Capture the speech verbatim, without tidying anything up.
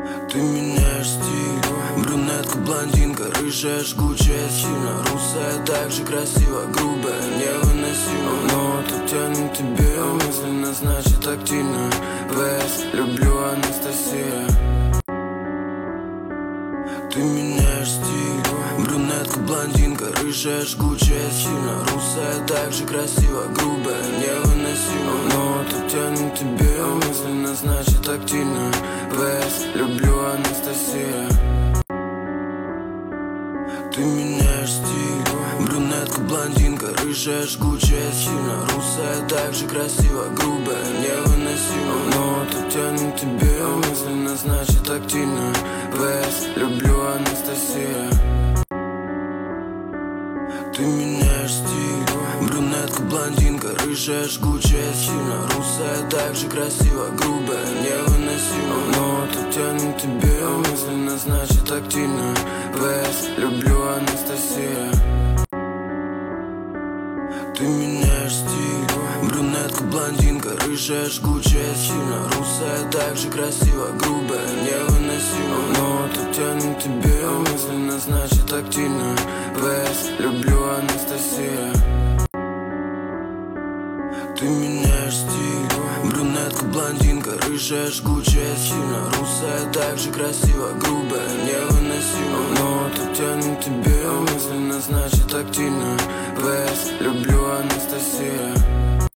Ты меняешь стиль. Брюнетка, блондинка, рыжая, жгучая, сильно русая, так же красиво, грубая, невыносимо. Но так тянет тебе мысленно, значит активно. ВС, люблю, Анастасия. Ты меняешь стиль. Брюнетка, блондинка, рыжая, жгучая, сильно русая, так же красиво, грубая, невыносимо. Но так тянет тебе мысленно, значит активно. ВС, люблю, Анастасия. Ты меняешь стиль. Брюнетка, блондинка, рыжая, жгучая, сильно русая, так же красиво, грубая, невыносимо. Но так тянет тебе мысленно, значит активно. ВС, люблю, Анастасия. Ты меняешь стиль. Брюнетка, блондинка, рыжая, жгучая, сильно русая, так же красиво, грубая, невыносимо. Но так тянет тебе мысленно, значит активно. ВС, люблю, Анастасия. Ты меняешь стиль. Брюнетка, блондинка, рыжая, жгучая, сильно русая, так же красиво, грубая, невыносимо. Но так тянет тебе мысленно, значит активно. ВС, люблю, Анастасия. Ты меняешь стиль. Брюнетка, блондинка, рыжая, жгучая, сильно русая, так же красиво, грубая, невыносимо. Но так тянет тебе мысленно, значит активно. ВС, люблю, Анастасия.